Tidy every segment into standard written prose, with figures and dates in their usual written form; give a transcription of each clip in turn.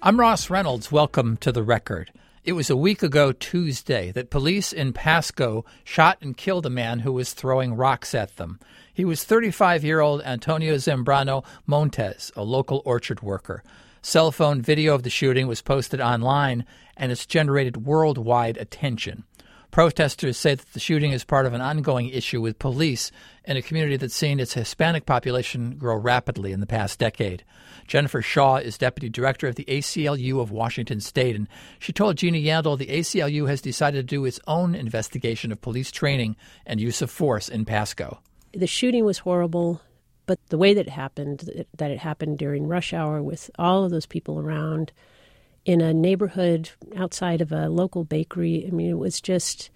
I'm Ross Reynolds. Welcome to The Record. It was a week ago Tuesday that police in Pasco shot and killed a man who was throwing rocks at them. He was 35-year-old Antonio Zambrano Montes, a local orchard worker. Cell phone video of the shooting was posted online, and it's generated worldwide attention. Protesters say that the shooting is part of an ongoing issue with police in a community that's seen its Hispanic population grow rapidly in the past decade. Jennifer Shaw is deputy director of the ACLU of Washington State, and she told Gina Yandel the ACLU has decided to do its own investigation of police training and use of force in Pasco. The shooting was horrible, but the way that it happened during rush hour with all of those people around in a neighborhood outside of a local bakery, I mean, it was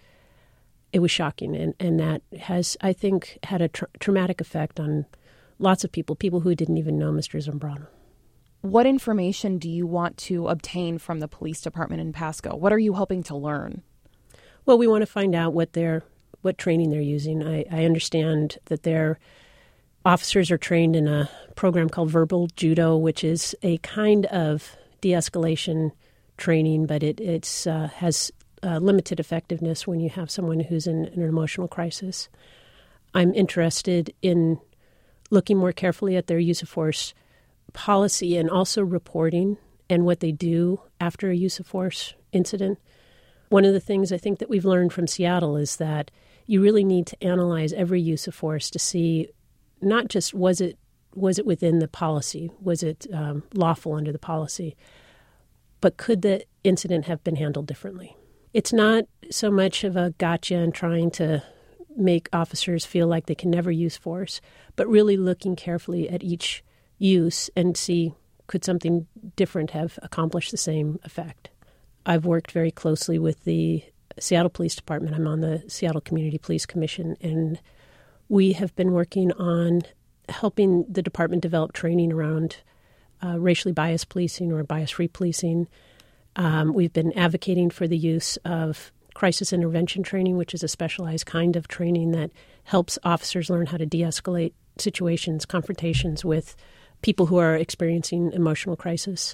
shocking. And that has, I think, had a traumatic effect on lots of people who didn't even know Mr. Zambrano. What information do you want to obtain from the police department in Pasco? What are you hoping to learn? Well, we want to find out what training they're using. I understand that their officers are trained in a program called verbal judo, which is a kind of de-escalation training, but it has limited effectiveness when you have someone who's in an emotional crisis. I'm interested in looking more carefully at their use of force policy and also reporting and what they do after a use of force incident. One of the things I think that we've learned from Seattle is that you really need to analyze every use of force to see not just was it within the policy, was it lawful under the policy, but could the incident have been handled differently? It's not so much of a gotcha and trying to make officers feel like they can never use force, but really looking carefully at each use and see could something different have accomplished the same effect. I've worked very closely with the Seattle Police Department. I'm on the Seattle Community Police Commission, and we have been working on helping the department develop training around racially biased policing or bias-free policing. We've been advocating for the use of crisis intervention training, which is a specialized kind of training that helps officers learn how to de-escalate situations, confrontations with people who are experiencing emotional crisis.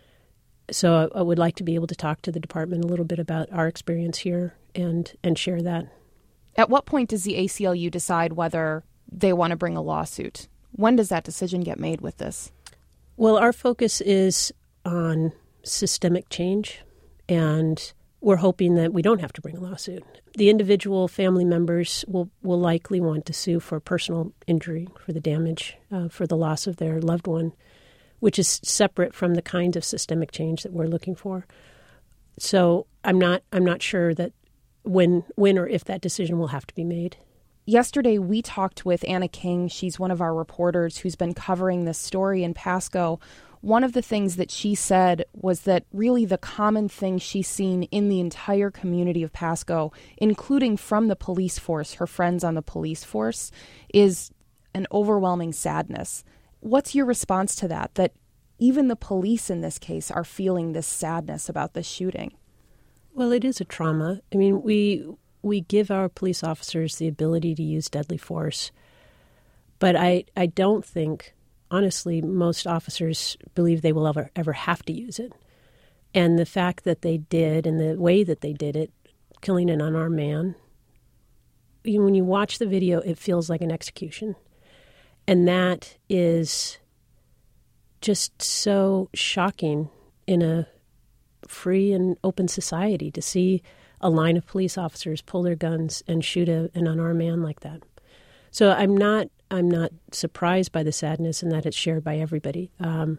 So I would like to be able to talk to the department a little bit about our experience here and share that. At what point does the ACLU decide whether they want to bring a lawsuit? When does that decision get made with this? Well, our focus is on systemic change, and we're hoping that we don't have to bring a lawsuit. The individual family members will likely want to sue for personal injury, for the damage, for the loss of their loved one, which is separate from the kinds of systemic change that we're looking for. So I'm not sure that when or if that decision will have to be made. Yesterday, we talked with Anna King. She's one of our reporters who's been covering this story in Pasco. One of the things that she said was that really the common thing she's seen in the entire community of Pasco, including from the police force, her friends on the police force, is an overwhelming sadness. What's your response to that, that even the police in this case are feeling this sadness about this shooting? Well, it is a trauma. I mean, we give our police officers the ability to use deadly force, but I don't think, honestly, most officers believe they will ever have to use it. And the fact that they did and the way that they did it, killing an unarmed man, when you watch the video, it feels like an execution. And that is just so shocking in a free and open society to see a line of police officers pull their guns and shoot an unarmed man like that. So I'm not surprised by the sadness and that it's shared by everybody.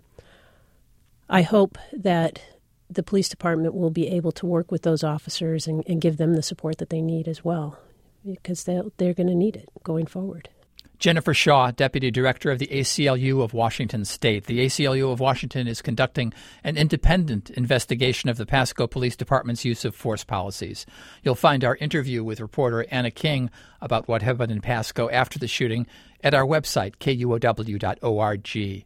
I hope that the police department will be able to work with those officers and give them the support that they need as well, because they're going to need it going forward. Jennifer Shaw, Deputy Director of the ACLU of Washington State. The ACLU of Washington is conducting an independent investigation of the Pasco Police Department's use of force policies. You'll find our interview with reporter Anna King about what happened in Pasco after the shooting at our website, kuow.org.